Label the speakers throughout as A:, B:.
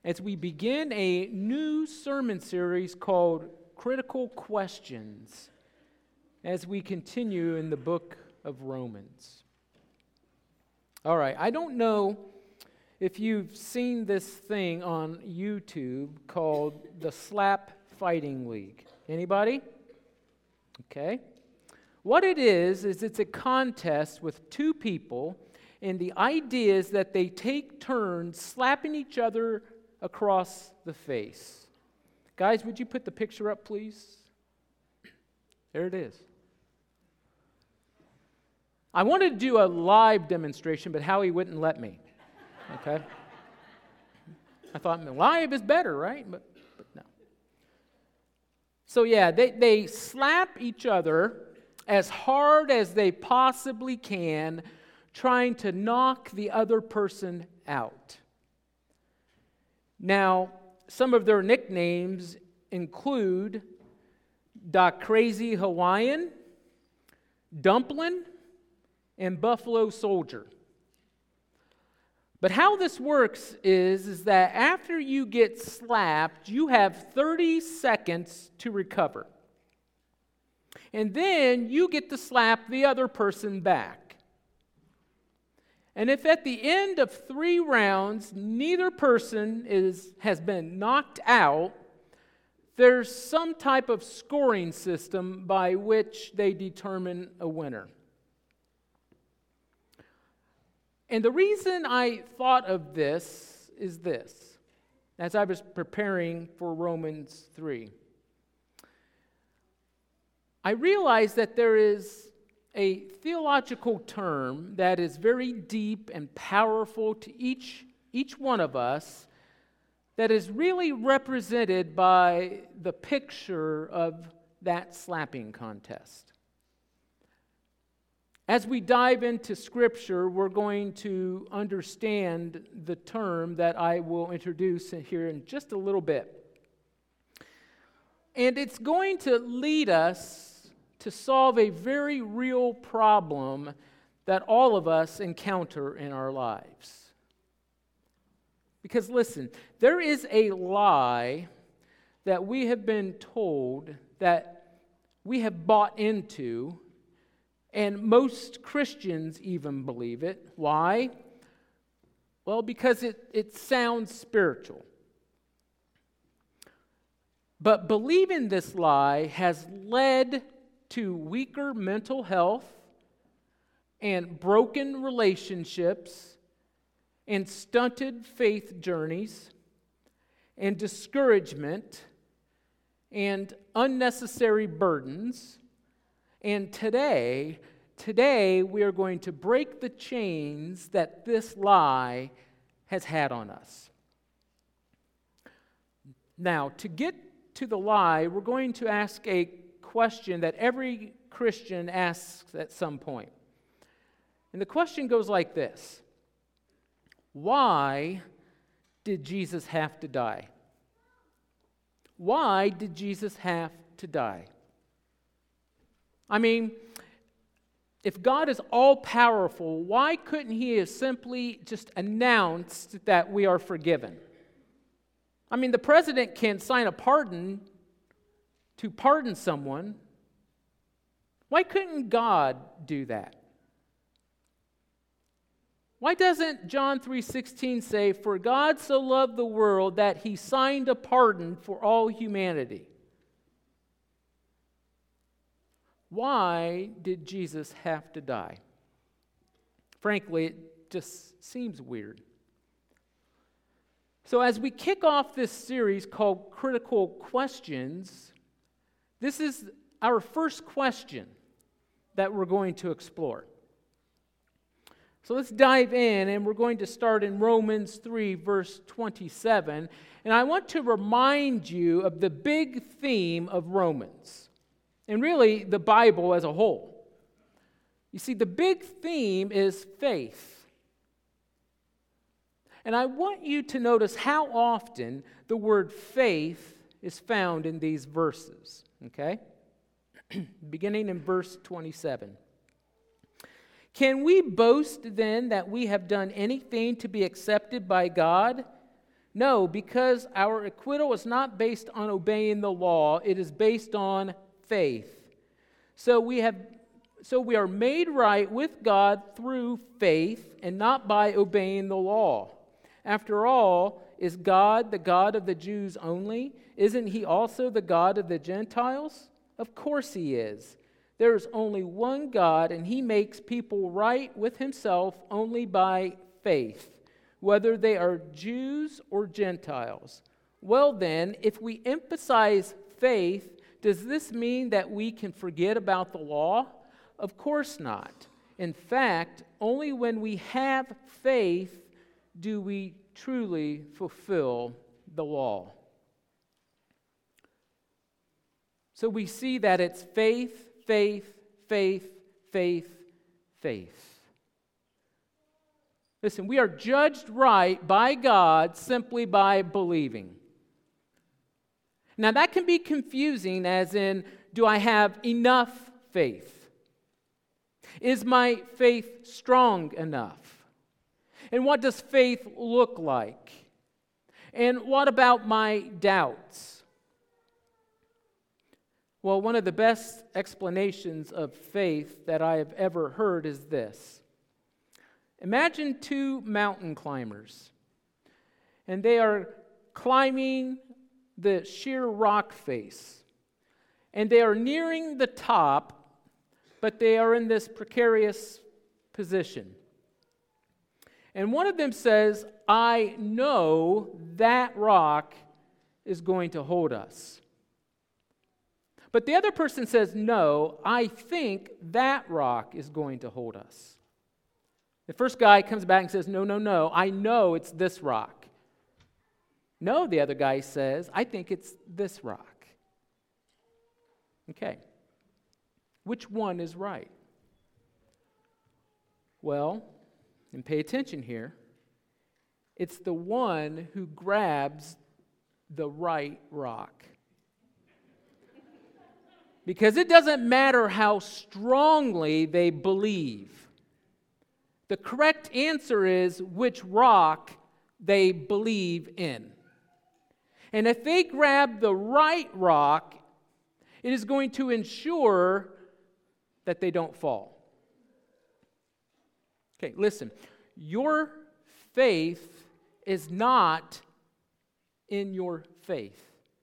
A: as we begin a new sermon series called Critical Questions as we continue in the book of Romans. All right, I don't know if you've seen this thing on YouTube called the Slap Fighting League. Anybody? Okay. What it is it's a contest with two people, and the idea is that they take turns slapping each other across the face. Guys, would you put the picture up, please? There it is. I wanted to do a live demonstration, but Howie wouldn't let me. Okay? I thought live is better, right? But no. So yeah, they slap each other as hard as they possibly can, trying to knock the other person out. Now, some of their nicknames include Da Crazy Hawaiian, Dumpling, and Buffalo Soldier. But how this works is that after you get slapped, you have 30 seconds to recover. And then you get to slap the other person back. And if at the end of 3 rounds, neither person has been knocked out, there's some type of scoring system by which they determine a winner. And the reason I thought of this is this, as I was preparing for Romans 3. I realized that there is a theological term that is very deep and powerful to each one of us that is really represented by the picture of that slapping contest. As we dive into Scripture, we're going to understand the term that I will introduce here in just a little bit. And it's going to lead us to solve a very real problem that all of us encounter in our lives. Because listen, there is a lie that we have been told, that we have bought into, and most Christians even believe it. Why? Well, because it sounds spiritual. But believing this lie has led to weaker mental health and broken relationships and stunted faith journeys and discouragement and unnecessary burdens. And today we are going to break the chains that this lie has had on us. Now, to get to the lie, we're going to ask a question that every Christian asks at some point. And the question goes like this: why did Jesus have to die? Why did Jesus have to die? I mean, if God is all-powerful, why couldn't He have simply just announced that we are forgiven? I mean, the president can sign a pardon to pardon someone. Why couldn't God do that? Why doesn't John 3:16 say, "For God so loved the world that He signed a pardon for all humanity"? Why did Jesus have to die? Frankly, it just seems weird. So as we kick off this series called Critical Questions, this is our first question that we're going to explore. So let's dive in, and we're going to start in Romans 3, verse 27. And I want to remind you of the big theme of Romans, and really the Bible as a whole. You see, the big theme is faith. And I want you to notice how often the word faith is found in these verses, okay? Beginning in verse 27. Can we boast then that we have done anything to be accepted by God? No, because our acquittal is not based on obeying the law, it is based on faith. So we are made right with God through faith and not by obeying the law. After all, is God the God of the Jews only? Isn't he also the God of the Gentiles? Of course he is. There is only one God, and he makes people right with himself only by faith, whether they are Jews or Gentiles. Well then, if we emphasize faith, does this mean that we can forget about the law? Of course not. In fact, only when we have faith do we truly fulfill the law. So we see that it's faith, faith, faith, faith, faith. Listen, we are judged right by God simply by believing. Now that can be confusing, as in, do I have enough faith? Is my faith strong enough? And what does faith look like? And what about my doubts? Well, one of the best explanations of faith that I have ever heard is this. Imagine two mountain climbers, and they are climbing the sheer rock face, and they are nearing the top, but they are in this precarious position. And one of them says, I know that rock is going to hold us. But the other person says, no, I think that rock is going to hold us. The first guy comes back and says, no, I know it's this rock. No, the other guy says, I think it's this rock. Okay. Which one is right? Well, and pay attention here, it's the one who grabs the right rock. Because it doesn't matter how strongly they believe. The correct answer is which rock they believe in. And if they grab the right rock, it is going to ensure that they don't fall. Okay, listen. Your faith is not in your faith.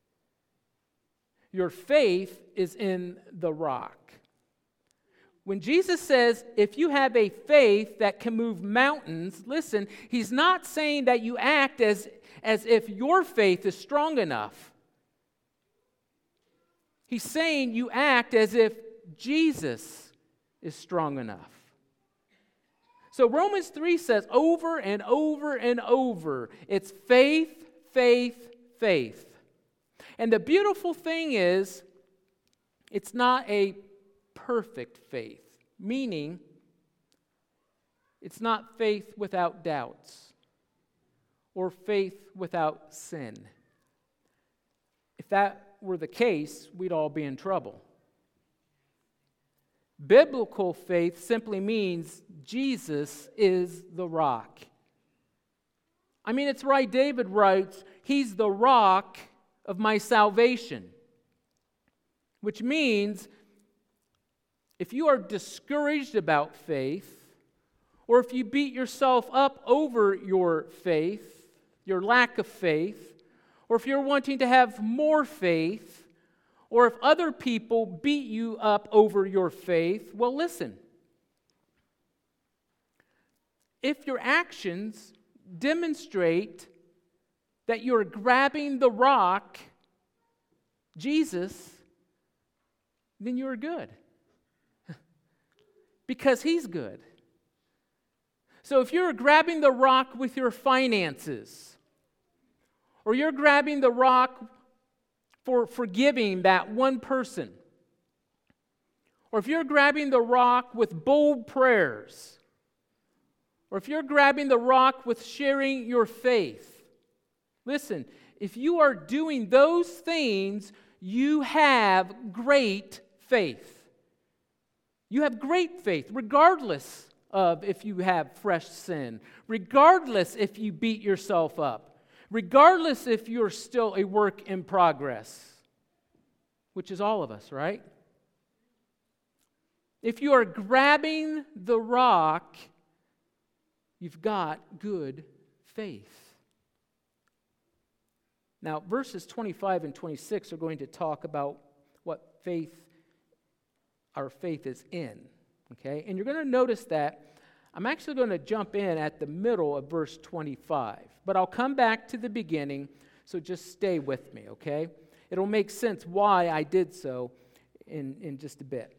A: Your faith is in the rock. When Jesus says, if you have a faith that can move mountains, listen, he's not saying that you act as if your faith is strong enough. He's saying you act as if Jesus is strong enough. So Romans 3 says over and over and over, it's faith, faith, faith. And the beautiful thing is, it's not a perfect faith, meaning it's not faith without doubts or faith without sin. If that were the case, we'd all be in trouble. Biblical faith simply means Jesus is the rock. I mean, it's right, David writes, he's the rock of my salvation. Which means, if you are discouraged about faith, or if you beat yourself up over your faith, your lack of faith, or if you're wanting to have more faith, or if other people beat you up over your faith, well, listen. If your actions demonstrate that you're grabbing the rock, Jesus, then you're good. Because he's good. So if you're grabbing the rock with your finances, or you're grabbing the rock for forgiving that one person, or if you're grabbing the rock with bold prayers, or if you're grabbing the rock with sharing your faith, listen, if you are doing those things, you have great faith. You have great faith, regardless of if you have fresh sin, regardless if you beat yourself up, regardless if you're still a work in progress, which is all of us, right? If you are grabbing the rock, you've got good faith. Now, verses 25 and 26 are going to talk about what our faith is in, okay? And you're going to notice that I'm actually going to jump in at the middle of verse 25, but I'll come back to the beginning, so just stay with me, okay? It'll make sense why I did so in just a bit.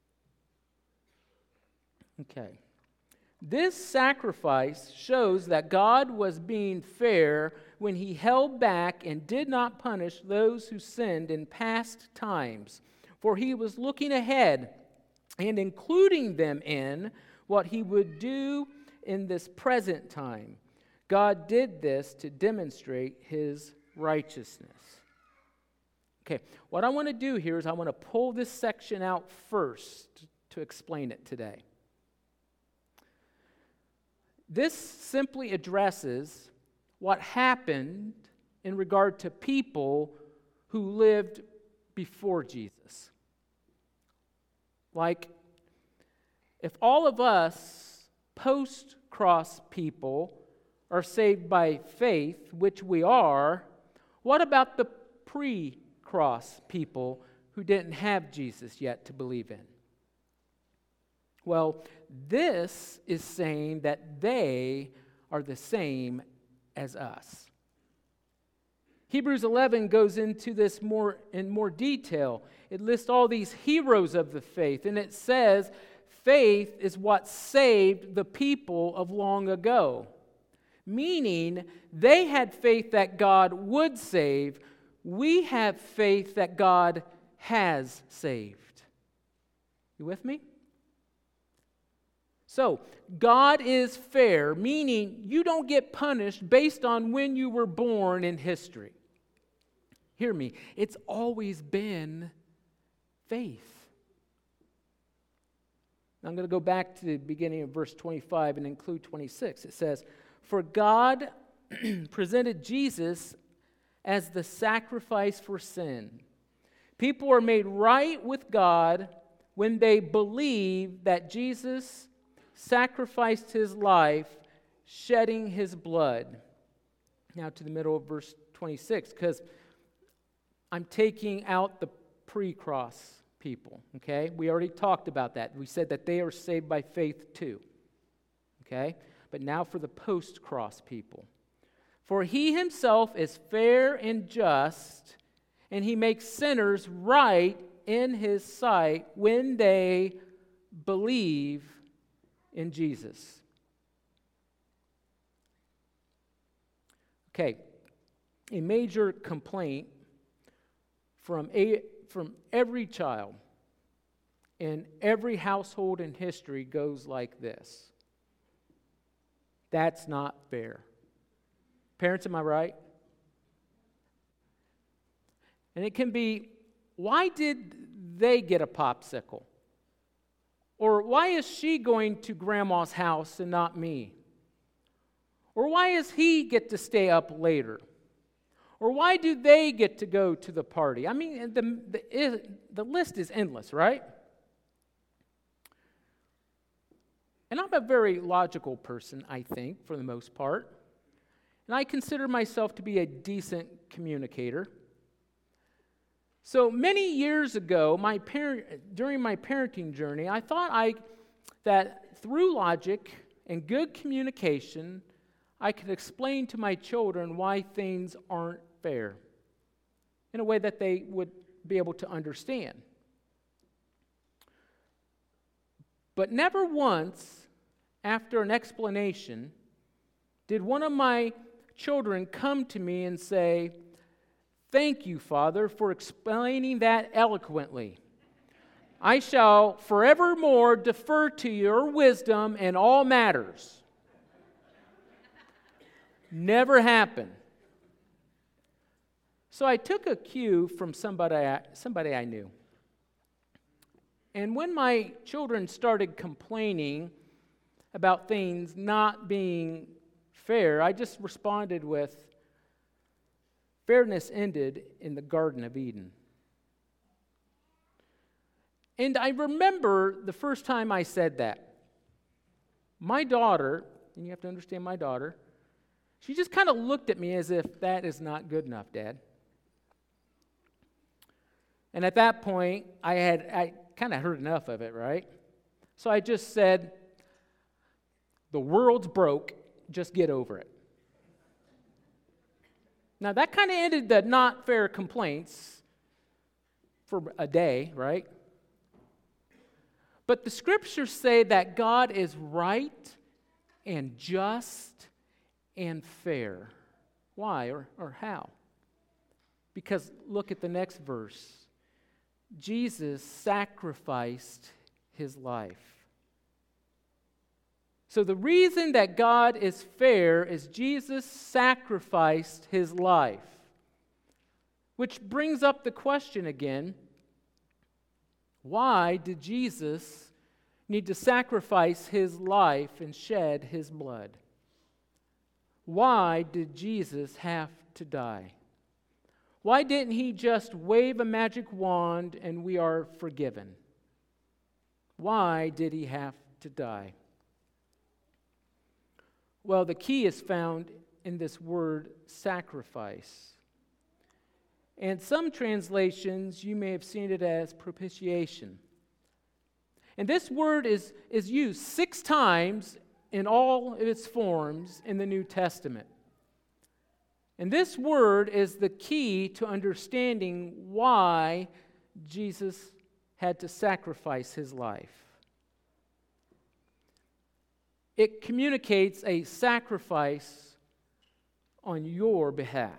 A: Okay. This sacrifice shows that God was being fair when he held back and did not punish those who sinned in past times, for he was looking ahead and including them in what he would do in this present time. God did this to demonstrate his righteousness. Okay, what I want to do here is I want to pull this section out first to explain it today. This simply addresses what happened in regard to people who lived before Jesus. Like, if all of us post-cross people are saved by faith, which we are, what about the pre-cross people who didn't have Jesus yet to believe in? Well, this is saying that they are the same as us. Hebrews 11 goes into this in more detail. It lists all these heroes of the faith, and it says faith is what saved the people of long ago. Meaning, they had faith that God would save. We have faith that God has saved. You with me? So, God is fair, meaning you don't get punished based on when you were born in history. Hear me, it's always been faith. Now I'm going to go back to the beginning of verse 25 and include 26. It says, "For God presented Jesus as the sacrifice for sin. People are made right with God when they believe that Jesus sacrificed his life, shedding his blood." Now to the middle of verse 26, because I'm taking out the pre-cross people, okay? We already talked about that. We said that they are saved by faith too, okay? But now for the post-cross people. "For he himself is fair and just, and he makes sinners right in his sight when they believe in Jesus." Okay, a major complaint from every child in every household in history goes like this: that's not fair. Parents, am I right? And it can be, why did they get a popsicle? Or why is she going to grandma's house and not me? Or why does he get to stay up later? Or why do they get to go to the party? I mean, the list is endless, right? And I'm a very logical person, I think, for the most part. And I consider myself to be a decent communicator. So many years ago, during my parenting journey, I thought that through logic and good communication, I could explain to my children why things aren't fair in a way that they would be able to understand. But never once, after an explanation, did one of my children come to me and say, "Thank you, Father, for explaining that eloquently. I shall forevermore defer to your wisdom in all matters." Never happened. So I took a cue from somebody I knew. And when my children started complaining about things not being fair, I just responded with, Fairness ended in the Garden of Eden. And I remember the first time I said that. My daughter, and you have to understand my daughter, she just kind of looked at me as if, that is not good enough, Dad. And at that point, I kind of heard enough of it, right? So I just said, the world's broke, just get over it. Now that kind of ended the not fair complaints for a day, right? But the scriptures say that God is right and just and fair. Why or how? Because look at the next verse. Jesus sacrificed his life. So the reason that God is fair is Jesus sacrificed his life. Which brings up the question again, why did Jesus need to sacrifice his life and shed his blood? Why did Jesus have to die? Why didn't he just wave a magic wand and we are forgiven? Why did he have to die? Well, the key is found in this word sacrifice. And some translations, you may have seen it as propitiation. And this word is used 6 times in all of its forms in the New Testament. And this word is the key to understanding why Jesus had to sacrifice his life. It communicates a sacrifice on your behalf.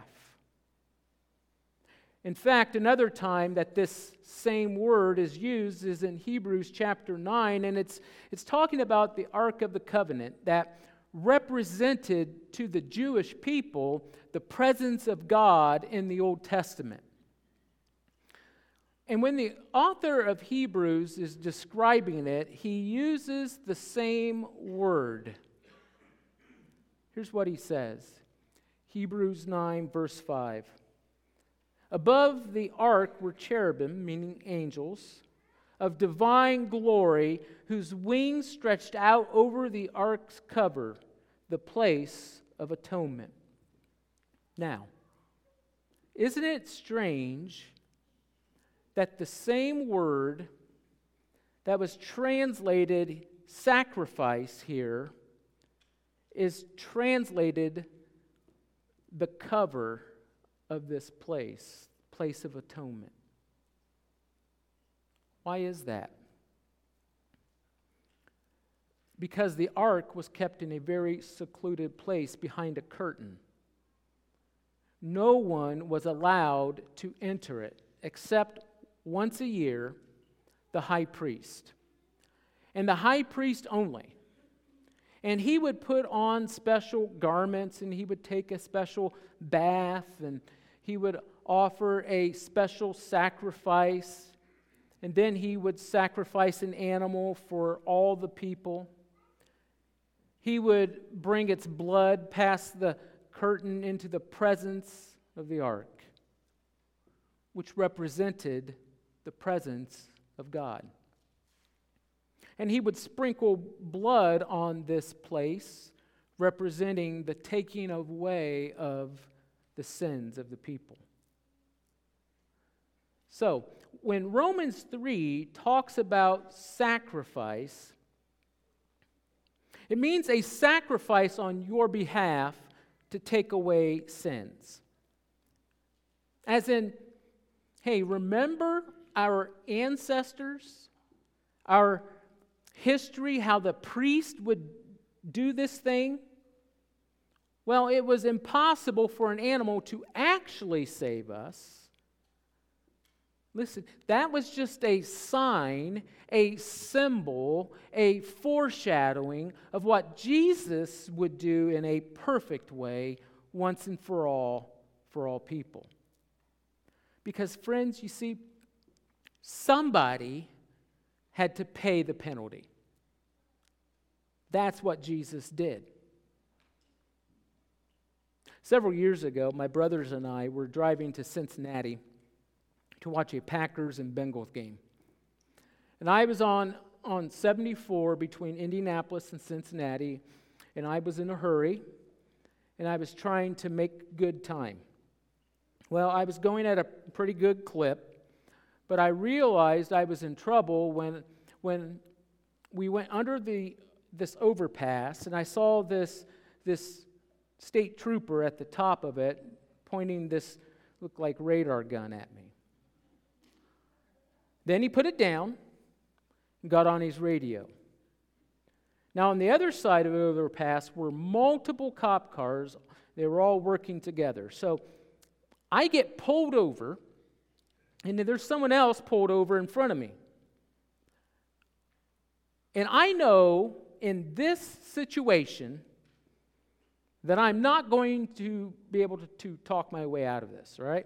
A: In fact, another time that this same word is used is in Hebrews chapter 9, and it's talking about the Ark of the Covenant that represented to the Jewish people the presence of God in the Old Testament. And when the author of Hebrews is describing it, he uses the same word. Here's what he says. Hebrews 9, verse 5. Above the ark were cherubim, meaning angels, of divine glory, whose wings stretched out over the ark's cover, the place of atonement. Now, isn't it strange that the same word that was translated sacrifice here is translated the cover of this place of atonement? Why is that? Because the ark was kept in a very secluded place behind a curtain. No one was allowed to enter it except once a year, the high priest. And the high priest only. And he would put on special garments, and he would take a special bath, and he would offer a special sacrifice, and then he would sacrifice an animal for all the people. He would bring its blood past the curtain into the presence of the ark, which represented the presence of God. And he would sprinkle blood on this place, representing the taking away of the sins of the people. So, when Romans 3 talks about sacrifice, it means a sacrifice on your behalf to take away sins. As in, hey, remember our ancestors, our history, how the priest would do this thing? Well, it was impossible for an animal to actually save us. Listen, that was just a sign, a symbol, a foreshadowing of what Jesus would do in a perfect way once and for all people. Because, friends, you see, somebody had to pay the penalty. That's what Jesus did. Several years ago, my brothers and I were driving to Cincinnati to watch a Packers and Bengals game. And I was on 74 between Indianapolis and Cincinnati, and I was in a hurry, and I was trying to make good time. Well, I was going at a pretty good clip, but I realized I was in trouble when we went under this overpass, and I saw this state trooper at the top of it pointing this looked like radar gun at me. Then he put it down and got on his radio. Now, on the other side of the overpass were multiple cop cars. They were all working together. So I get pulled over, and then there's someone else pulled over in front of me. And I know in this situation that I'm not going to be able to talk my way out of this, right?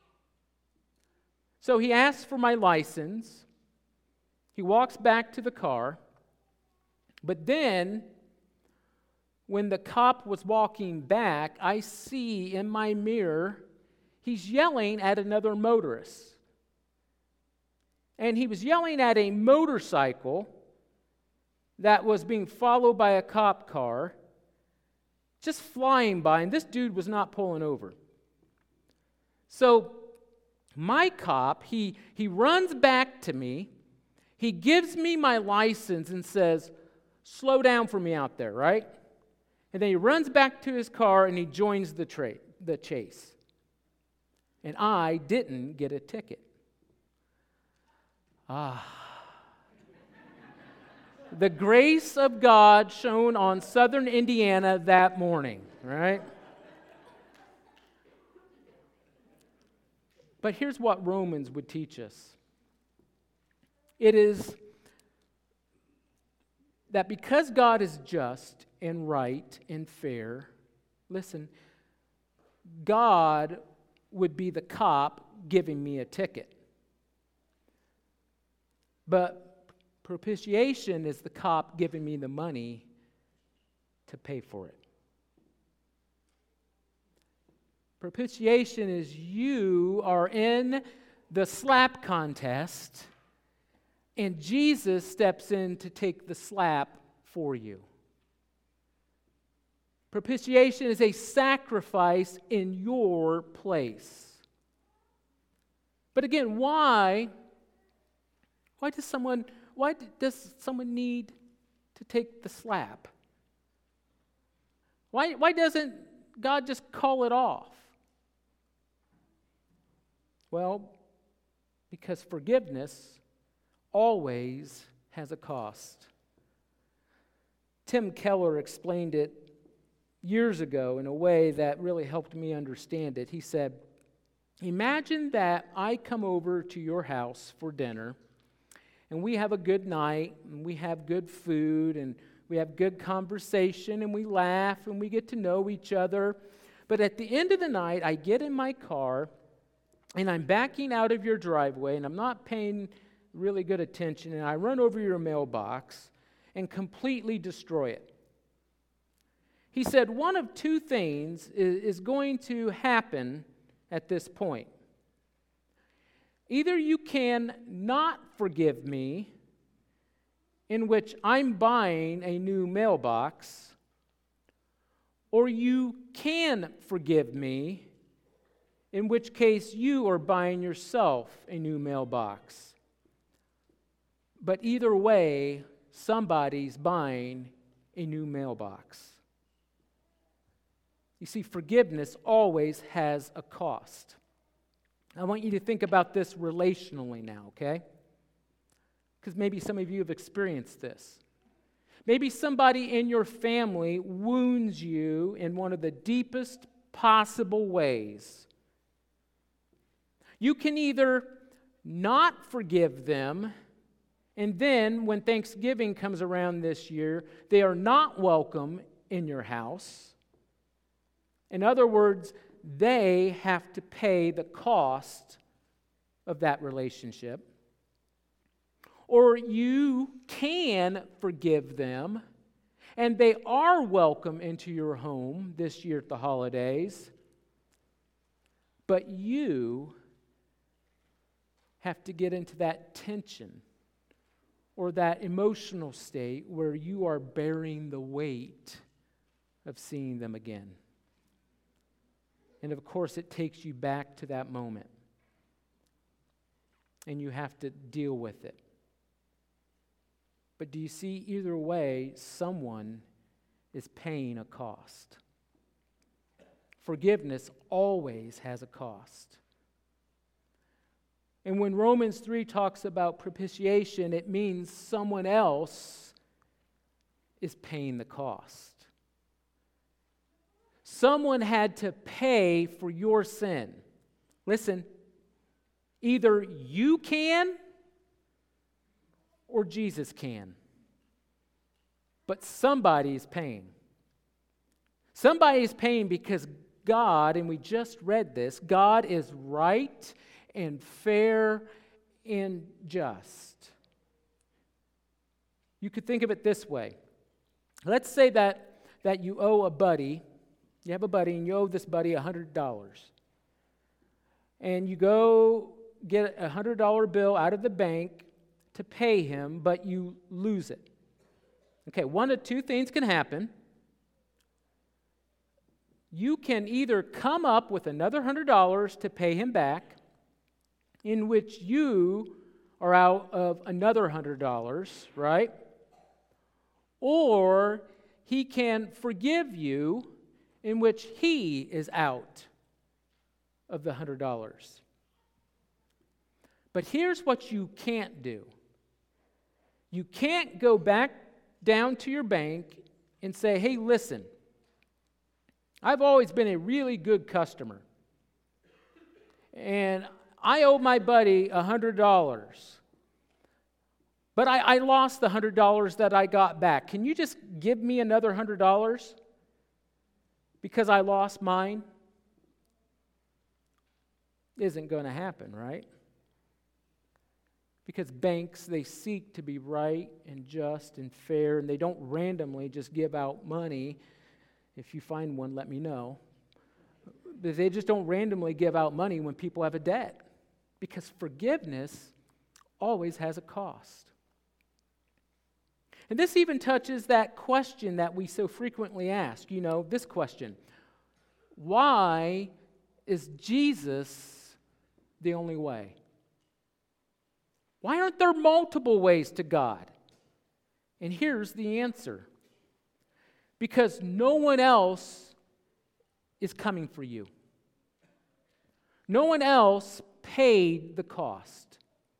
A: So he asks for my license. He walks back to the car. But then, when the cop was walking back, I see in my mirror, he's yelling at another motorist. And he was yelling at a motorcycle that was being followed by a cop car, just flying by, and this dude was not pulling over. So my cop, he runs back to me, he gives me my license and says, "Slow down for me out there," right? And then he runs back to his car and he joins the chase. And I didn't get a ticket. The grace of God shone on southern Indiana that morning, right? But here's what Romans would teach us. It is that because God is just and right and fair, listen, God would be the cop giving me a ticket. But propitiation is the cop giving me the money to pay for it. Propitiation is you are in the slap contest, and Jesus steps in to take the slap for you. Propitiation is a sacrifice in your place. But again, why does someone need to take the slap? Why doesn't God just call it off? Well, because forgiveness always has a cost. Tim Keller explained it years ago in a way that really helped me understand it. He said, "Imagine that I come over to your house for dinner, and we have a good night, and we have good food, and we have good conversation, and we laugh, and we get to know each other. But at the end of the night, I get in my car, and I'm backing out of your driveway, and I'm not paying really good attention, and I run over your mailbox and completely destroy it." He said, one of two things is going to happen at this point. Either you can not forgive me, in which I'm buying a new mailbox, or you can forgive me, in which case you are buying yourself a new mailbox. But either way, somebody's buying a new mailbox. You see, forgiveness always has a cost. I want you to think about this relationally now, okay? Because maybe some of you have experienced this. Maybe somebody in your family wounds you in one of the deepest possible ways. You can either not forgive them, and then when Thanksgiving comes around this year, they are not welcome in your house. In other words, they have to pay the cost of that relationship. Or you can forgive them, And they are welcome into your home this year at the holidays. But you have to get into that tension or that emotional state where you are bearing the weight of seeing them again. And of course, it takes you back to that moment. And you have to deal with it. But do you see, either way, someone is paying a cost. Forgiveness always has a cost. And when Romans 3 talks about propitiation, it means someone else is paying the cost. Someone had to pay for your sin. Listen, either you can or Jesus can. But somebody is paying. Somebody is paying because God, and we just read this, God is right and fair and just. You could think of it this way. Let's say that you owe a buddy, you have a buddy and you owe this buddy $100. And you go get a $100 bill out of the bank to pay him, but you lose it. Okay, one of two things can happen. You can either come up with another $100 to pay him back, in which you are out of another $100, right? Or he can forgive you, in which he is out of the $100. But here's what you can't do. You can't go back down to your bank and say, hey, listen, I've always been a really good customer, and I owe my buddy $100, but I lost the $100 that I got back. Can you just give me another $100 because I lost mine? Isn't going to happen, right? Because banks, they seek to be right and just and fair, and they don't randomly just give out money. If you find one, let me know. But they just don't randomly give out money when people have a debt, because forgiveness always has a cost. And this even touches that question that we so frequently ask, this question: why is Jesus the only way? Why aren't there multiple ways to God? And here's the answer. Because no one else is coming for you. No one else paid the cost.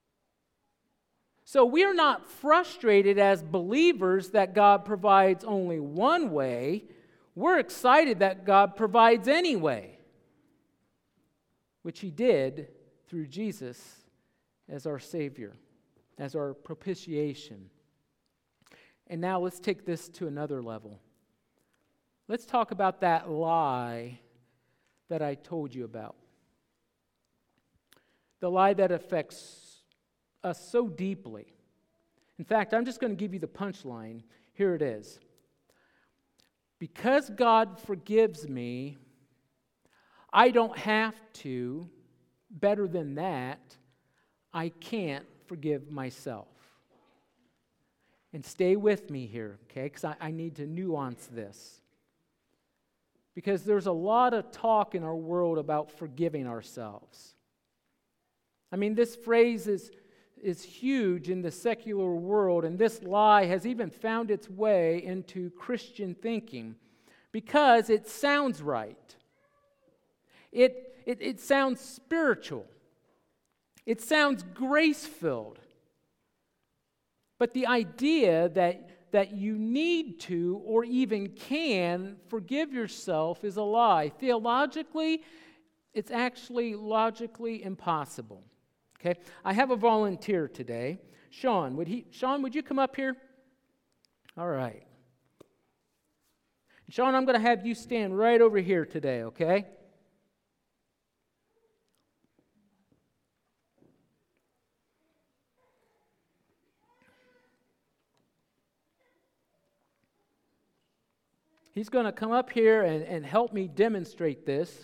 A: So we're not frustrated as believers that God provides only one way. We're excited that God provides any way, which He did through Jesus as our Savior, as our propitiation. And now let's take this to another level. Let's talk about that lie that I told you about. The lie that affects us so deeply. In fact, I'm just going to give you the punchline. Here it is. Because God forgives me, I don't have to. Better than that, I can't forgive myself. And stay with me here, okay? Because I need to nuance this. Because there's a lot of talk in our world about forgiving ourselves. I mean, this phrase is huge in the secular world, and this lie has even found its way into Christian thinking because it sounds right. It sounds spiritual. It sounds grace-filled. But the idea that you need to or even can forgive yourself is a lie. Theologically, it's actually logically impossible. Okay? I have a volunteer today. Sean, would you come up here? All right. Sean, I'm going to have you stand right over here today, okay? He's going to come up here and help me demonstrate this.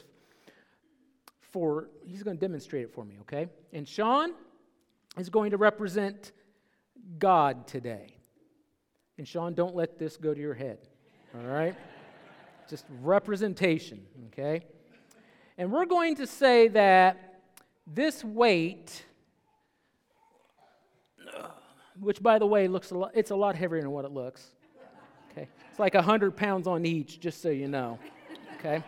A: He's going to demonstrate it for me, okay? And Sean is going to represent God today. And Sean, don't let this go to your head, all right? Just representation, okay? And we're going to say that this weight, which by the way it's a lot heavier than what it looks. Okay, it's like 100 pounds on each, just so you know. Okay,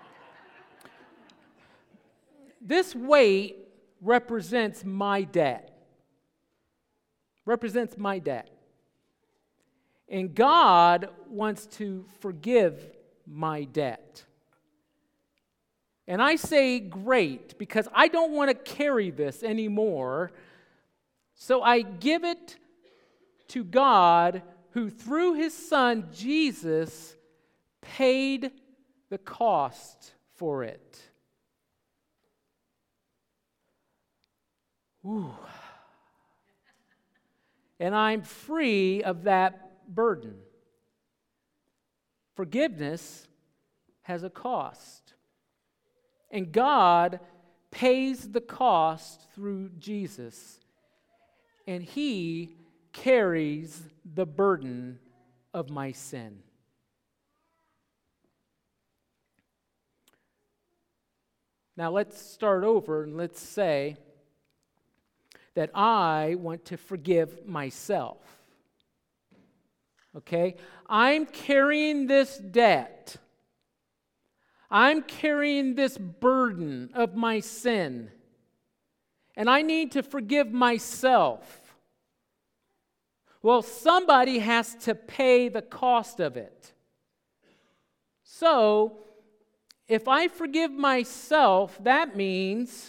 A: this weight represents my debt. Represents my debt, and God wants to forgive my debt. And I say great because I don't want to carry this anymore. So I give it to God, who through his Son, Jesus, paid the cost for it. Ooh. And I'm free of that burden. Forgiveness has a cost. And God pays the cost through Jesus. And he carries the burden of my sin. Now let's start over and let's say that I want to forgive myself. Okay? I'm carrying this debt. I'm carrying this burden of my sin. And I need to forgive myself. Well, somebody has to pay the cost of it. So, if I forgive myself, that means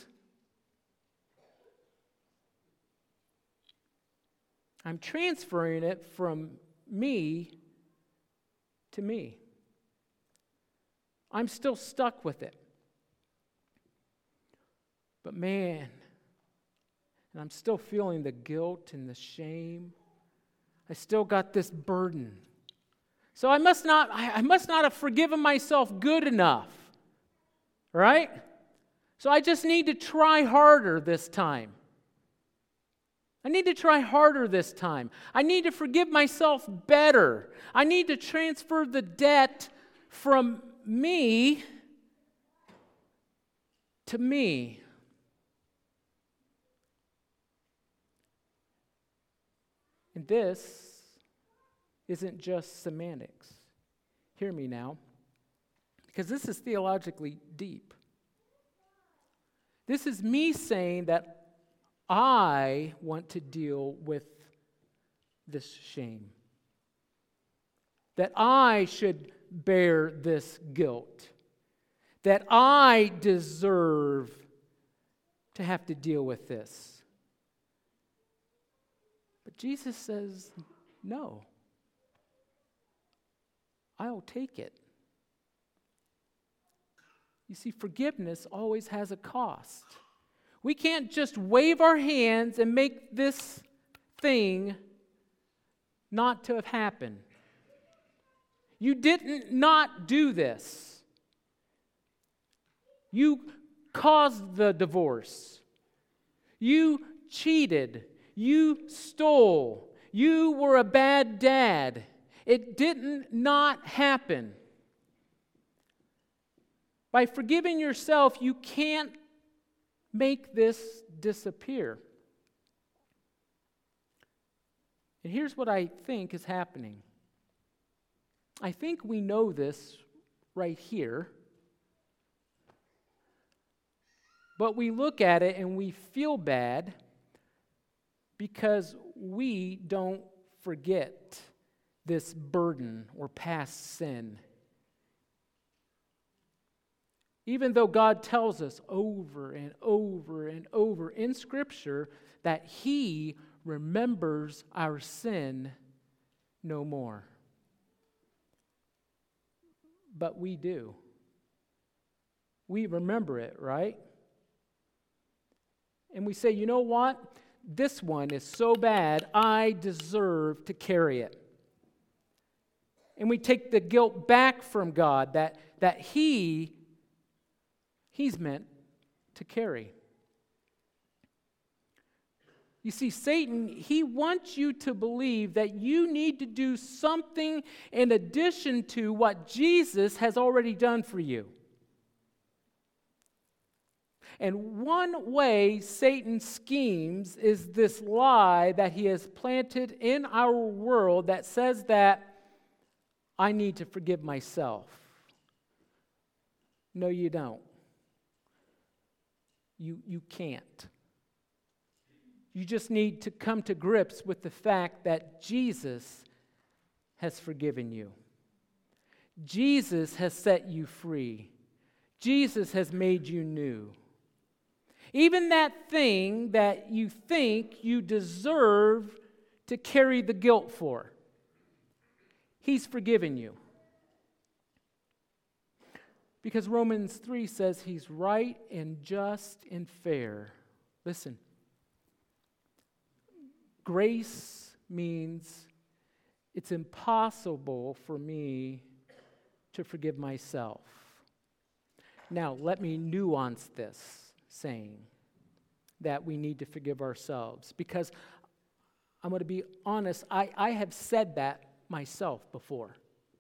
A: I'm transferring it from me to me. I'm still stuck with it. But man, and I'm still feeling the guilt and the shame. I still got this burden. So I must not have forgiven myself good enough. Right? So I just need to try harder this time. I need to try harder this time. I need to forgive myself better. I need to transfer the debt from me to me. And this isn't just semantics. Hear me now, because this is theologically deep. This is me saying that I want to deal with this shame. That I should bear this guilt. That I deserve to have to deal with this. But Jesus says, no. I'll take it. You see, forgiveness always has a cost. We can't just wave our hands and make this thing not to have happened. You didn't not do this. You caused the divorce. You cheated. You stole. You were a bad dad. It didn't not happen. By forgiving yourself, you can't make this disappear. And here's what I think is happening. I think we know this right here. But we look at it and we feel bad because we don't forget this burden or past sin. Even though God tells us over and over and over in Scripture that He remembers our sin no more. But we do. We remember it, right? And we say, you know what? This one is so bad, I deserve to carry it. and we take the guilt back from God that He's meant to carry. You see, Satan, he wants you to believe that you need to do something in addition to what Jesus has already done for you. And one way Satan schemes is this lie that he has planted in our world that says that I need to forgive myself. No, you don't. You can't. You just need to come to grips with the fact that Jesus has forgiven you. Jesus has set you free. Jesus has made you new. Even that thing that you think you deserve to carry the guilt for, He's forgiven you. Because Romans 3 says He's right and just and fair. Listen. Grace means it's impossible for me to forgive myself. Now, let me nuance this saying that we need to forgive ourselves, because I'm going to be honest, I have said that myself before.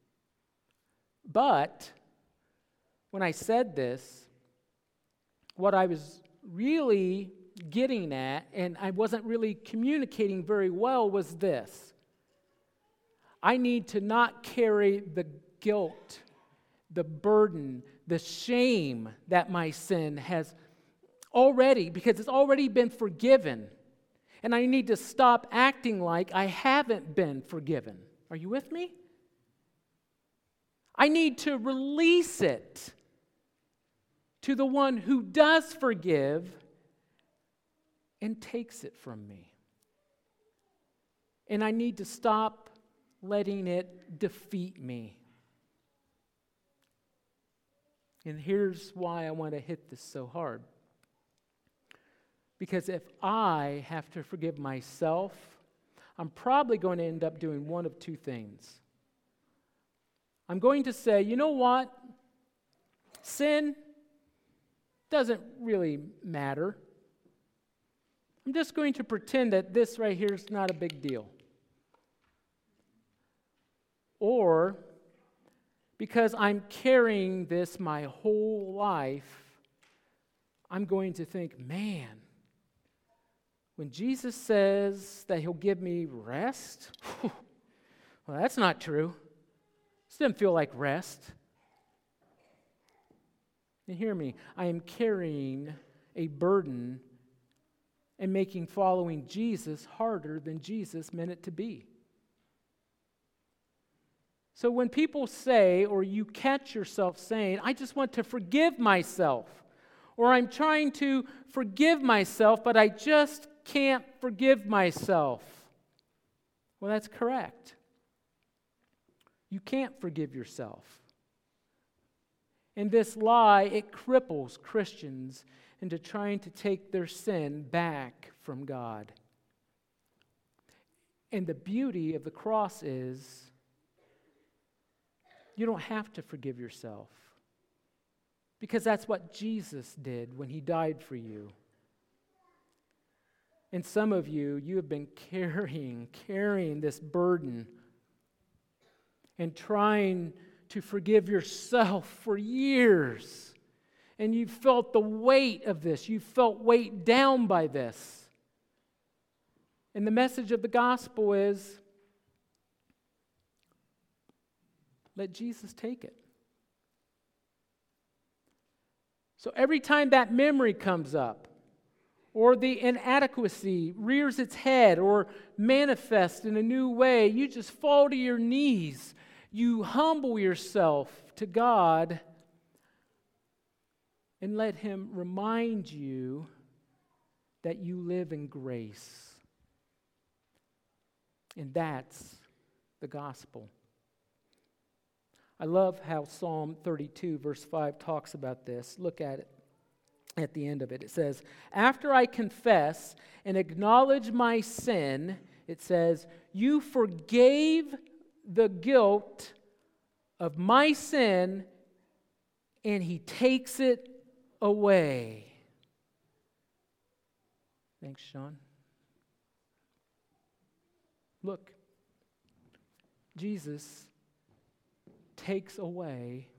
A: But when I said this, what I was really getting at, and I wasn't really communicating very well, was this. I need to not carry the guilt, the burden, the shame that my sin has already, because it's already been forgiven. And I need to stop acting like I haven't been forgiven. Are you with me? I need to release it to the one who does forgive and takes it from me. And I need to stop letting it defeat me. And here's why I want to hit this so hard. Because if I have to forgive myself, I'm probably going to end up doing one of two things. I'm going to say, you know what? Sin doesn't really matter. I'm just going to pretend that this right here is not a big deal. Or, because I'm carrying this my whole life, I'm going to think, man, when Jesus says that He'll give me rest, well, that's not true. This doesn't feel like rest. And hear me, I am carrying a burden and making following Jesus harder than Jesus meant it to be. So when people say, or you catch yourself saying, I just want to forgive myself, or I'm trying to forgive myself, but I just can't forgive myself. Well, that's correct. You can't forgive yourself. And this lie, it cripples Christians into trying to take their sin back from God. And the beauty of the cross is you don't have to forgive yourself, because that's what Jesus did when He died for you. And some of you have been carrying this burden and trying to forgive yourself for years. And you've felt the weight of this. You've felt weighed down by this. And the message of the gospel is, let Jesus take it. So every time that memory comes up, or the inadequacy rears its head or manifests in a new way, you just fall to your knees. You humble yourself to God and let Him remind you that you live in grace. And that's the gospel. I love how Psalm 32, verse 5 talks about this. Look at it. At the end of it, it says, after I confess and acknowledge my sin, it says, you forgave the guilt of my sin, and He takes it away. Thanks, Sean. Look, Jesus takes away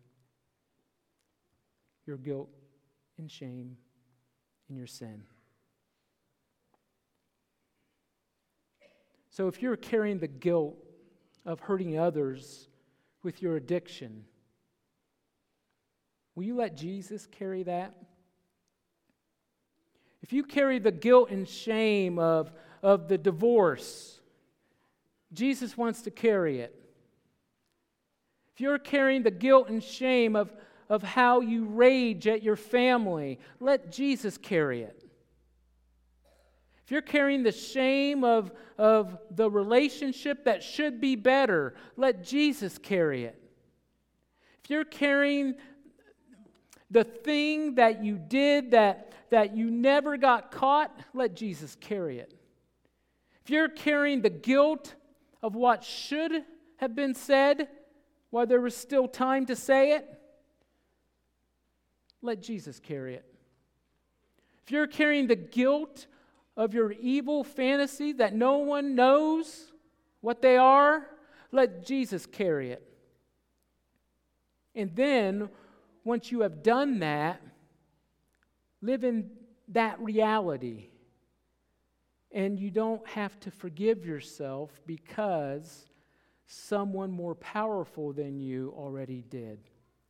A: your guilt and shame and your sin. So if you're carrying the guilt of hurting others with your addiction, will you let Jesus carry that? If you carry the guilt and shame of the divorce, Jesus wants to carry it. If you're carrying the guilt and shame of how you rage at your family, let Jesus carry it. If you're carrying the shame of the relationship that should be better, let Jesus carry it. If you're carrying the thing that you did that you never got caught, let Jesus carry it. If you're carrying the guilt of what should have been said while there was still time to say it, let Jesus carry it. If you're carrying the guilt of your evil fantasy that no one knows what they are, let Jesus carry it. And then, once you have done that, live in that reality. And you don't have to forgive yourself because someone more powerful than you already did.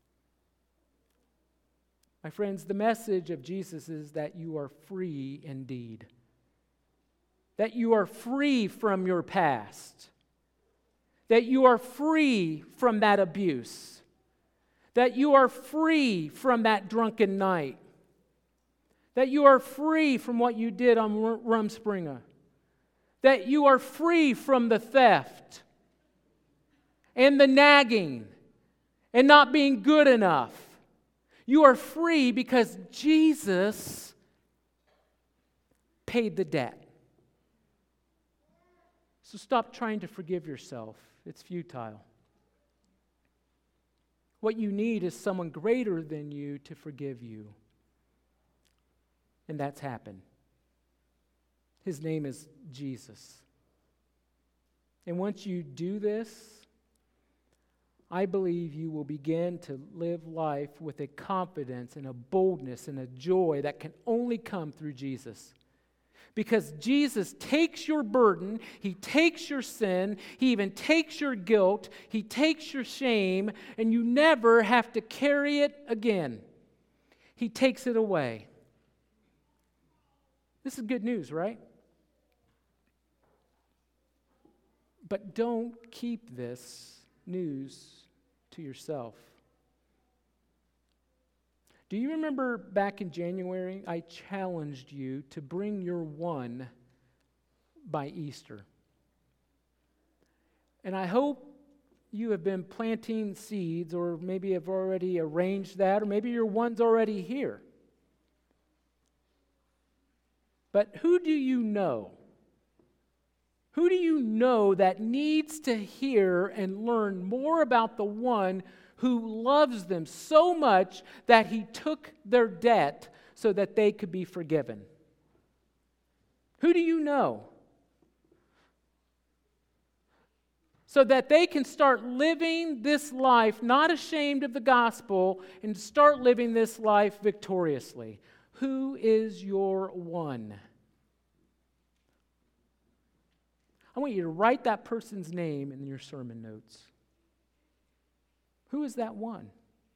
A: My friends, the message of Jesus is that you are free indeed. That you are free from your past. That you are free from that abuse. That you are free from that drunken night. That you are free from what you did on Rumspringa. That you are free from the theft and the nagging and not being good enough. You are free because Jesus paid the debt. So stop trying to forgive yourself. It's futile. What you need is someone greater than you to forgive you. And that's happened. His name is Jesus. And once you do this, I believe you will begin to live life with a confidence and a boldness and a joy that can only come through Jesus. Because Jesus takes your burden, He takes your sin, He even takes your guilt, He takes your shame, and you never have to carry it again. He takes it away. This is good news, right? But don't keep this news to yourself. Do you remember back in January, I challenged you to bring your one by Easter? And I hope you have been planting seeds, or maybe have already arranged that, or maybe your one's already here. But who do you know? Who do you know that needs to hear and learn more about the one who loves them so much that He took their debt so that they could be forgiven? Who do you know? So that they can start living this life not ashamed of the gospel and start living this life victoriously. Who is your one? I want you to write that person's name in your sermon notes. Who is that one?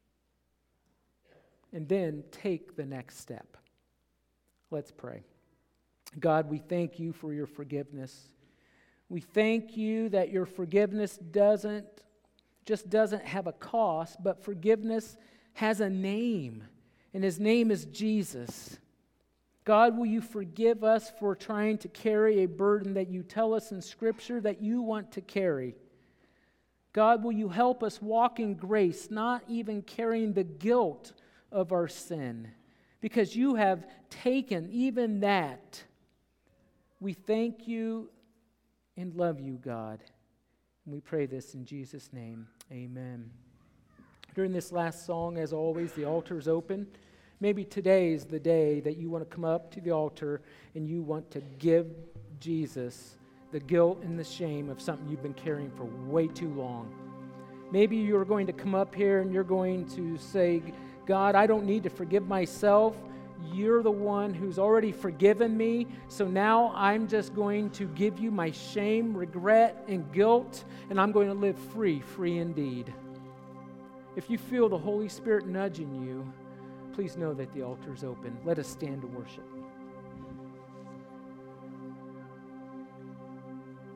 A: And then take the next step. Let's pray. God, we thank you for your forgiveness. We thank you that your forgiveness doesn't have a cost, but forgiveness has a name, and His name is Jesus. God, will you forgive us for trying to carry a burden that you tell us in Scripture that you want to carry? God, will you help us walk in grace, not even carrying the guilt of our sin, because you have taken even that. We thank you and love you, God. And we pray this in Jesus' name. Amen. During this last song, as always, the altar is open. Maybe today is the day that you want to come up to the altar and you want to give Jesus the guilt and the shame of something you've been carrying for way too long. Maybe you're going to come up here and you're going to say, God, I don't need to forgive myself. You're the one who's already forgiven me. So now I'm just going to give you my shame, regret, and guilt, and I'm going to live free indeed. If you feel the Holy Spirit nudging you, please know that the altar is open. Let us stand to worship.